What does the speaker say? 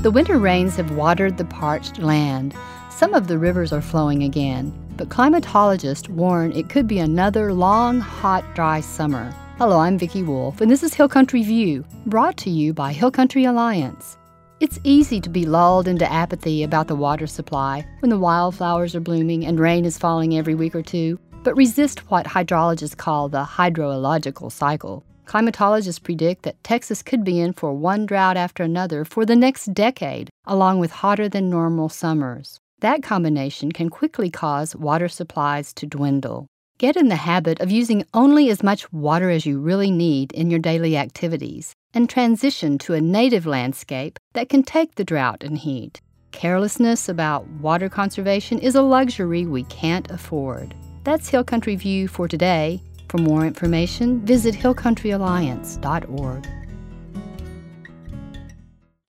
The winter rains have watered the parched land. Some of the rivers are flowing again, but climatologists warn it could be another long, hot, dry summer. Hello, I'm Vicki Wolf, and this is Hill Country View, brought to you by Hill Country Alliance. It's easy to be lulled into apathy about the water supply when the wildflowers are blooming and rain is falling every week or two, but resist what hydrologists call the hydrological cycle. Climatologists predict that Texas could be in for one drought after another for the next decade, along with hotter than normal summers. That combination can quickly cause water supplies to dwindle. Get in the habit of using only as much water as you really need in your daily activities, and transition to a native landscape that can take the drought and heat. Carelessness about water conservation is a luxury we can't afford. That's Hill Country View for today. For more information, visit hillcountryalliance.org.